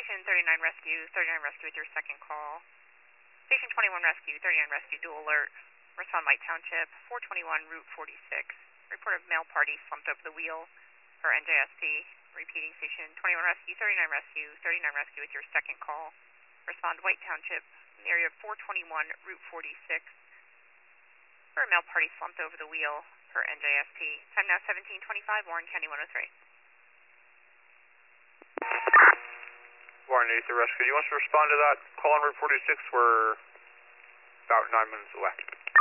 Station 39 Rescue, 39 Rescue with your second call. Station 21 Rescue, 39 Rescue, dual alert. Respond White Township, 421 Route 46. Report of male party slumped over the wheel for NJSP. Repeating Station 21 Rescue, 39 Rescue, 39 Rescue with your second call. Respond White Township, in the area of 421 Route 46. For a male party slumped over the wheel for NJSP. Time now 17:25, Warren County 103. Warren 83 Rescue, do you want to respond to that call on Route 46? We're about 9 minutes away.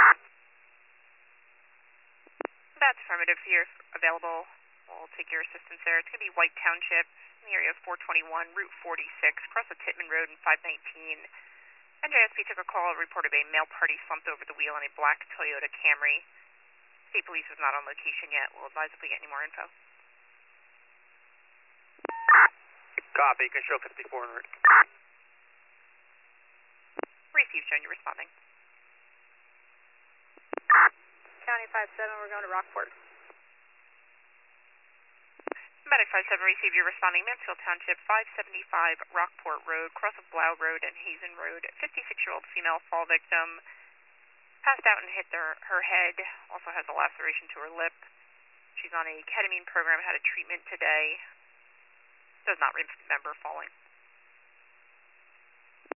That's affirmative. So you're available. We'll take your assistance there. It's going to be White Township in the area of 421 Route 46, across the Tittman Road and 519. NJSP took a call, reported a male party slumped over the wheel in a black Toyota Camry. State Police is not on location yet. We'll advise if we get any more info. Copy, you can show 54 en route. Received, showing you responding. County 57, we're going to Rockport. Medic 57, receive your responding. Mansfield Township, 575 Rockport Road, cross of Blau Road and Hazen Road. 56-year-old female fall victim. Passed out and hit her head. Also has a laceration to her lip. She's on a ketamine program, had a treatment today. Does not remember falling.